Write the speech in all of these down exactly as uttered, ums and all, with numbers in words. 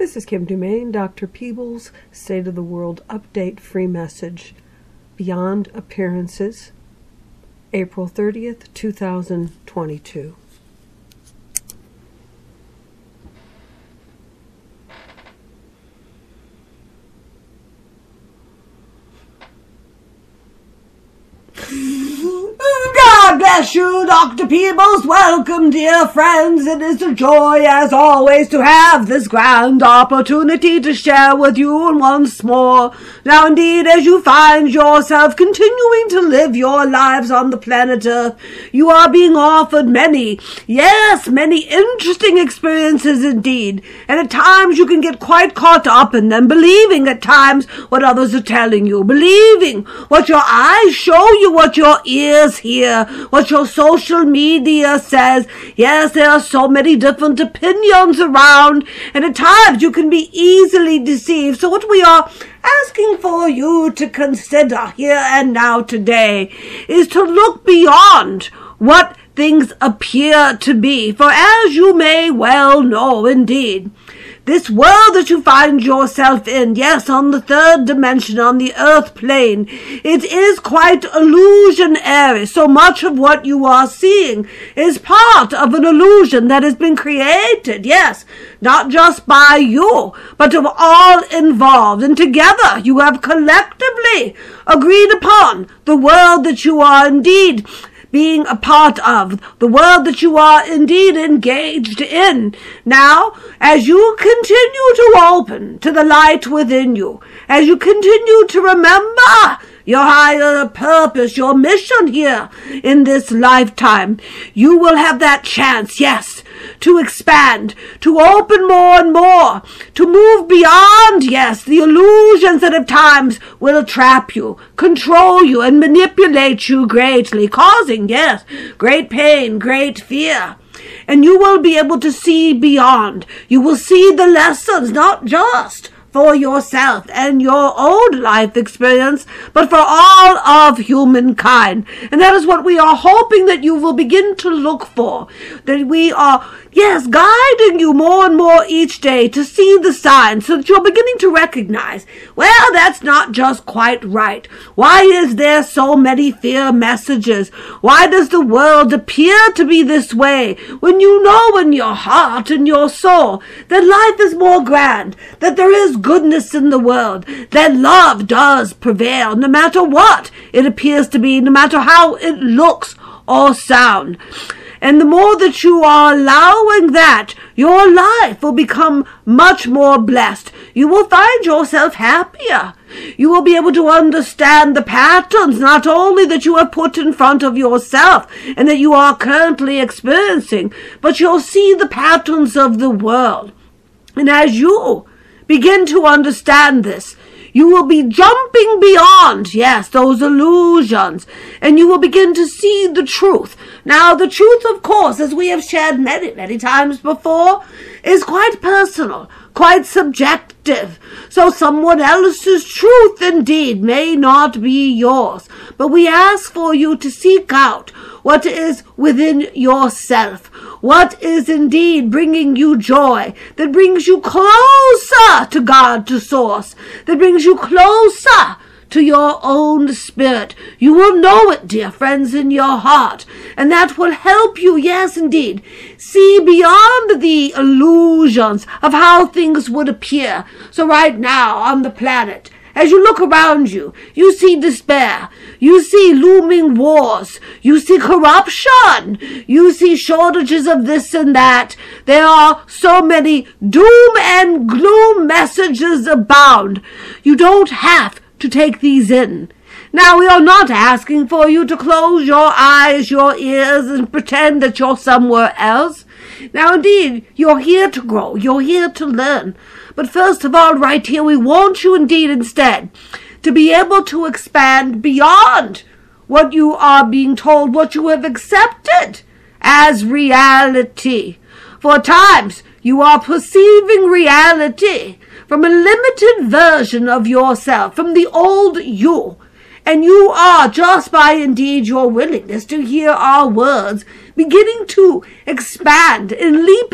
This is Kim Dumaine, Doctor Peebles, State of the World Update Free Message, Beyond Appearances, April thirtieth, two thousand twenty-two. God bless you, Doctor Peebles. Welcome, dear friends. It is a joy, as always, to have this grand opportunity to share with you and once more. Now, indeed, as you find yourself continuing to live your lives on the planet Earth, you are being offered many, yes, many interesting experiences indeed. And at times you can get quite caught up in them, believing at times what others are telling you, believing what your eyes show you, what your ears hear, what your social media says. Yes, there are so many different opinions around, and at times you can be easily deceived. So what we are asking for you to consider here and now today is to look beyond what things appear to be. For as you may well know, indeed, this world that you find yourself in, yes, on the third dimension, on the earth plane, it is quite illusionary. So much of what you are seeing is part of an illusion that has been created, yes, not just by you, but of all involved. And together you have collectively agreed upon the world that you are indeed being a part of, the world that you are indeed engaged in. Now, as you continue to open to the light within you, as you continue to remember your higher purpose, your mission here in this lifetime, you will have that chance, yes, to expand, to open more and more, to move beyond, yes, the illusions that at times will trap you, control you, and manipulate you greatly, causing, yes, great pain, great fear. And you will be able to see beyond. You will see the lessons, not just for yourself and your own life experience, but for all of humankind. And that is what we are hoping that you will begin to look for. That we are, yes, guiding you more and more each day to see the signs so that you're beginning to recognize, well, that's not just quite right. Why is there so many fear messages? Why does the world appear to be this way when you know in your heart and your soul that life is more grand, that there is goodness in the world, that love does prevail no matter what it appears to be, no matter how it looks or sound. And the more that you are allowing that, your life will become much more blessed. You will find yourself happier. You will be able to understand the patterns, not only that you have put in front of yourself and that you are currently experiencing, but you'll see the patterns of the world. And as you begin to understand this, you will be jumping beyond, yes, those illusions, and you will begin to see the truth. Now, the truth, of course, as we have shared many, many times before, is quite personal, quite subjective. So someone else's truth, indeed, may not be yours. But we ask for you to seek out what is within yourself, what is indeed bringing you joy, that brings you closer to God, to Source, that brings you closer to your own spirit. You will know it, dear friends, in your heart, and that will help you, yes, indeed, see beyond the illusions of how things would appear. So right now on the planet, as you look around you, you see despair, you see looming wars, you see corruption, you see shortages of this and that. There are so many doom and gloom messages abound. You don't have to take these in. Now, we are not asking for you to close your eyes, your ears, and pretend that you're somewhere else. Now, indeed, you're here to grow. You're here to learn. But first of all, right here, we want you indeed instead to be able to expand beyond what you are being told, what you have accepted as reality. For at times, you are perceiving reality from a limited version of yourself, from the old you. And you are, just by indeed your willingness to hear our words, beginning to expand and leap into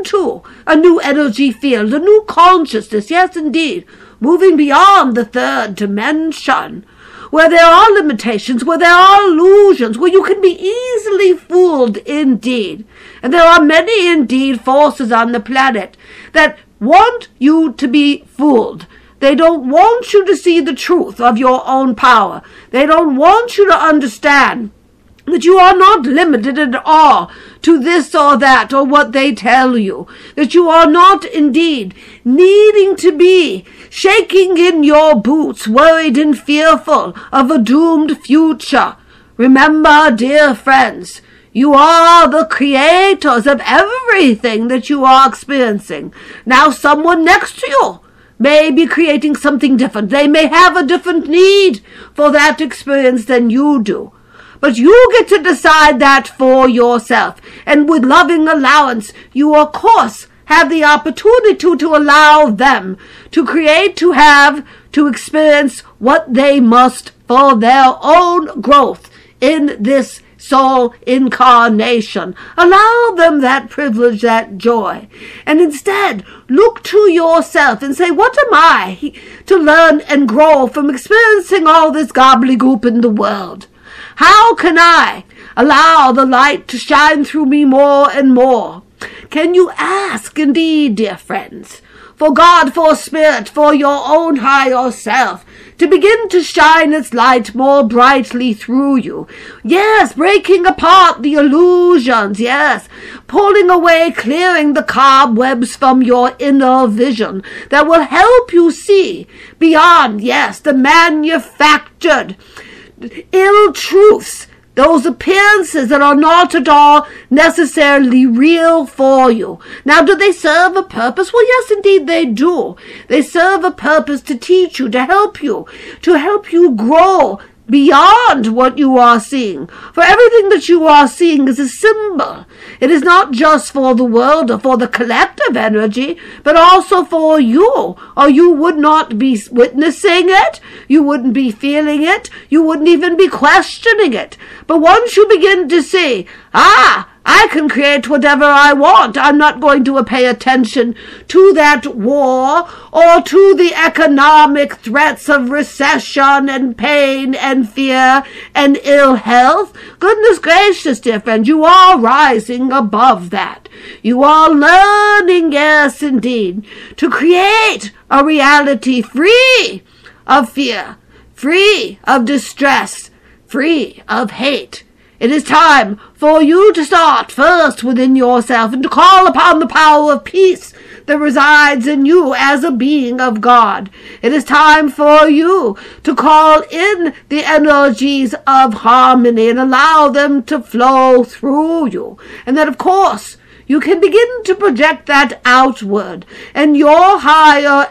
into a new energy field, a new consciousness, yes indeed, moving beyond the third dimension, where there are limitations, where there are illusions, where you can be easily fooled indeed. And there are many indeed forces on the planet that want you to be fooled. They don't want you to see the truth of your own power. They don't want you to understand that you are not limited at all to this or that or what they tell you, that you are not indeed needing to be shaking in your boots, worried and fearful of a doomed future. Remember, dear friends, you are the creators of everything that you are experiencing. Now someone next to you may be creating something different. They may have a different need for that experience than you do. But you get to decide that for yourself. And with loving allowance, you, of course, have the opportunity to, to allow them to create, to have, to experience what they must for their own growth in this soul incarnation. Allow them that privilege, that joy. And instead, look to yourself and say, what am I to learn and grow from experiencing all this gobbledygook in the world? How can I allow the light to shine through me more and more? Can you ask indeed, dear friends, for God, for Spirit, for your own higher self, to begin to shine its light more brightly through you? Yes, breaking apart the illusions, yes, pulling away, clearing the cobwebs from your inner vision that will help you see beyond, yes, the manufactured ill truths, those appearances that are not at all necessarily real for you. Now, do they serve a purpose? Well, yes, indeed they do. They serve a purpose to teach you, to help you, to help you grow beyond what you are seeing. For everything that you are seeing is a symbol. It is not just for the world or for the collective energy, but also for you, or you would not be witnessing it, you wouldn't be feeling it, you wouldn't even be questioning it. But once you begin to see, ah, I can create whatever I want. I'm not going to pay attention to that war or to the economic threats of recession and pain and fear and ill health. Goodness gracious, dear friend, you are rising above that. You are learning, yes, indeed, to create a reality free of fear, free of distress, free of hate. It is time for you to start first within yourself and to call upon the power of peace that resides in you as a being of God. It is time for you to call in the energies of harmony and allow them to flow through you. And that, of course, you can begin to project that outward, and your higher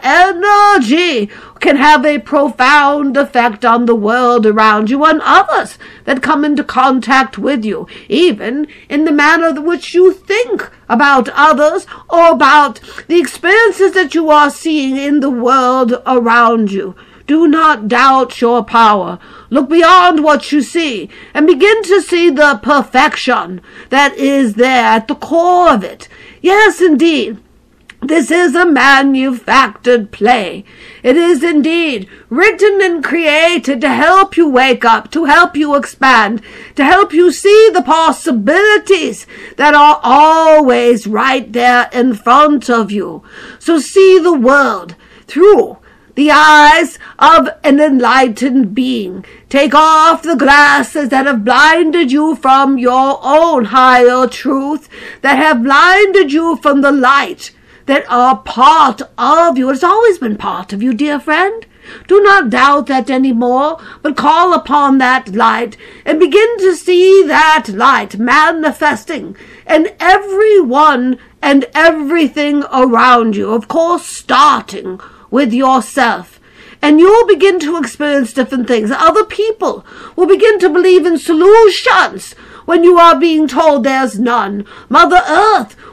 energy can have a profound effect on the world around you and others that come into contact with you, even in the manner in which you think about others or about the experiences that you are seeing in the world around you. Do not doubt your power. Look beyond what you see and begin to see the perfection that is there at the core of it. Yes, indeed. This is a manufactured play. It is indeed written and created to help you wake up, to help you expand, to help you see the possibilities that are always right there in front of you. So see the world through the eyes of an enlightened being. Take off the glasses that have blinded you from your own higher truth, that have blinded you from the light that are part of you. It's always been part of you, dear friend. Do not doubt that anymore, but call upon that light and begin to see that light manifesting in everyone and everything around you. Of course, starting with yourself. And you'll begin to experience different things. Other people will begin to believe in solutions when you are being told there's none. Mother Earth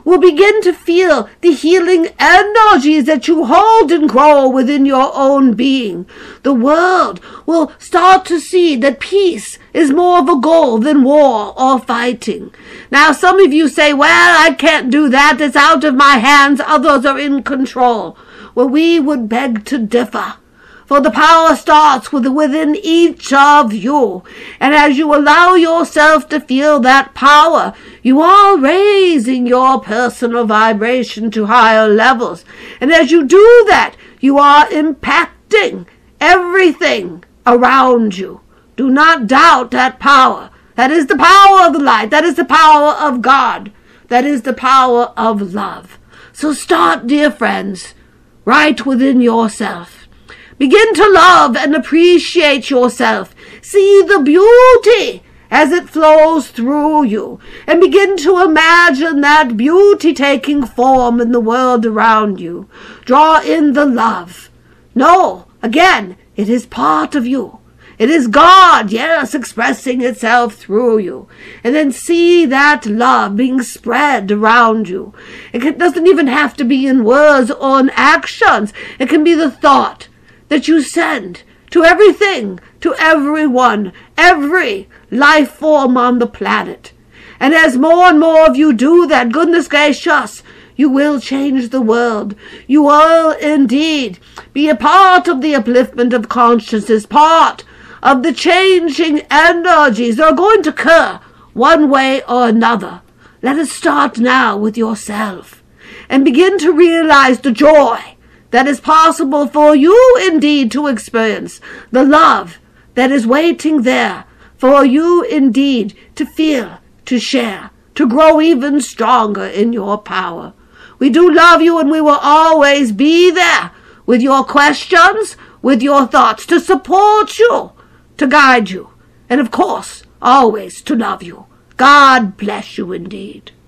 will begin to feel the healing energies that you hold and grow within your own being. The world will start to see that peace is more of a goal than war or fighting. Now, some of you say, well, I can't do that. It's out of my hands. Others are in control. Well, we would beg to differ. For the power starts with within each of you. And as you allow yourself to feel that power, you are raising your personal vibration to higher levels. And as you do that, you are impacting everything around you. Do not doubt that power. That is the power of the light. That is the power of God. That is the power of love. So start, dear friends, right within yourself. Begin to love and appreciate yourself. See the beauty as it flows through you. And begin to imagine that beauty taking form in the world around you. Draw in the love. Know, again, it is part of you. It is God, yes, expressing itself through you. And then see that love being spread around you. It doesn't even have to be in words or in actions. It can be the thought that you send to everything, to everyone, every life form on the planet. And as more and more of you do that, goodness gracious, you will change the world. You will indeed be a part of the upliftment of consciousness, part of the changing energies that are going to occur one way or another. Let us start now with yourself and begin to realize the joy that is possible for you indeed to experience, the love that is waiting there for you indeed to feel, to share, to grow even stronger in your power. We do love you, and we will always be there with your questions, with your thoughts, to support you, to guide you, and of course, always to love you. God bless you indeed.